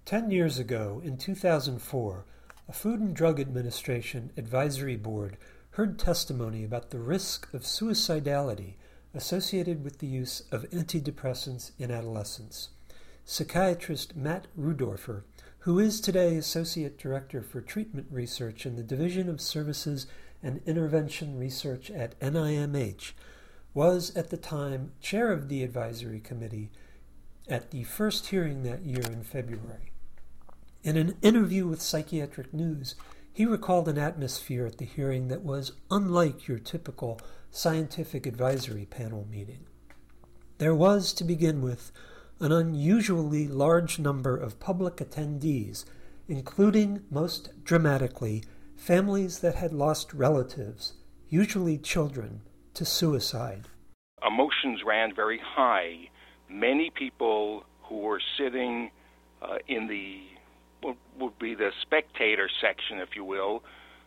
10 years ago, in 2004, a Food and Drug Administration advisory board heard testimony about the risk of suicidality associated with the use of antidepressants in adolescents. Psychiatrist Matt Rudorfer, who is today Associate Director for Treatment Research in the Division of Services and Intervention Research at NIMH, was at the time chair of the advisory committee at the first hearing that year in February. In an interview with Psychiatric News, he recalled an atmosphere at the hearing that was unlike your typical scientific advisory panel meeting. There was, to begin with, an unusually large number of public attendees, including, most dramatically, families that had lost relatives, usually children, to suicide. Emotions ran very high. Many people who were sitting in the what would be the spectator section, if you will,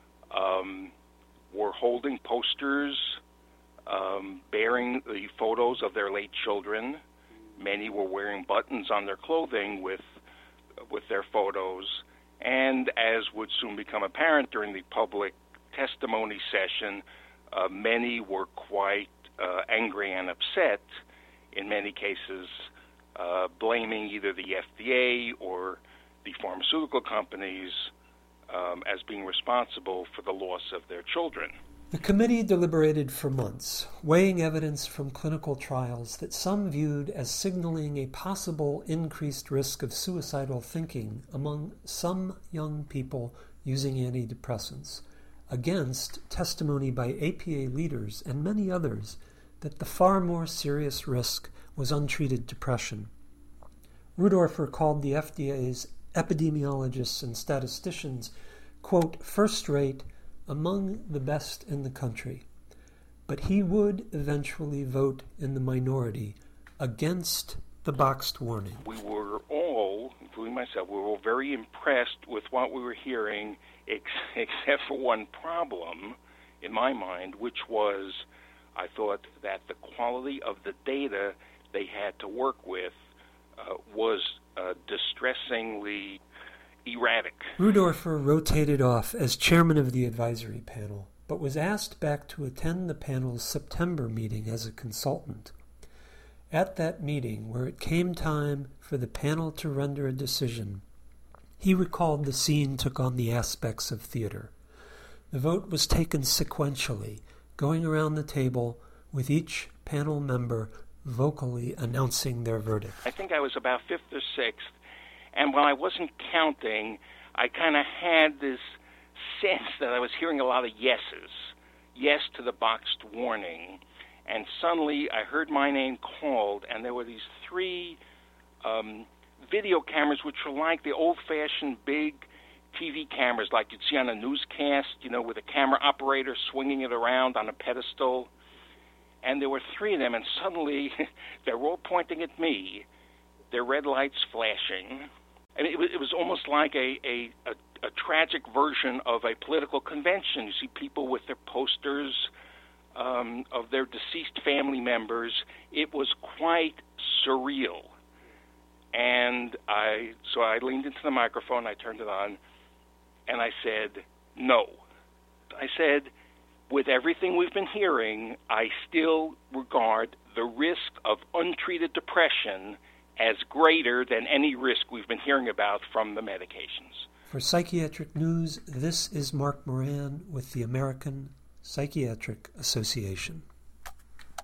were holding posters bearing the photos of their late children. Many were wearing buttons on their clothing with their photos. And as would soon become apparent during the public testimony session, many were quite angry and upset, in many cases blaming either the FDA or the pharmaceutical companies as being responsible for the loss of their children. The committee deliberated for months, weighing evidence from clinical trials that some viewed as signaling a possible increased risk of suicidal thinking among some young people using antidepressants, against testimony by APA leaders and many others that the far more serious risk was untreated depression. Rudorfer called the FDA's epidemiologists and statisticians, quote, first-rate, among the best in the country. But he would eventually vote in the minority against the boxed warning. We were all, including myself, we were all very impressed with what we were hearing, except for one problem in my mind, which was I thought that the quality of the data they had to work with was distressingly erratic. Rudorfer rotated off as chairman of the advisory panel, but was asked back to attend the panel's September meeting as a consultant. At that meeting, where it came time for the panel to render a decision, he recalled the scene took on the aspects of theater. The vote was taken sequentially, going around the table with each panel member vocally announcing their verdict. I think I was about fifth or sixth, and when I wasn't counting, I kind of had this sense that I was hearing a lot of yeses. Yes to the boxed warning. And suddenly I heard my name called, and there were these three video cameras, which were like the old-fashioned big TV cameras like you'd see on a newscast, with a camera operator swinging it around on a pedestal. And there were three of them, and suddenly they were all pointing at me, their red lights flashing. And it was almost like a tragic version of a political convention. You see people with their posters of their deceased family members. It was quite surreal. And so I leaned into the microphone, I turned it on, and I said, no. I said, with everything we've been hearing, I still regard the risk of untreated depression as greater than any risk we've been hearing about from the medications. For Psychiatric News, this is Mark Moran with the American Psychiatric Association.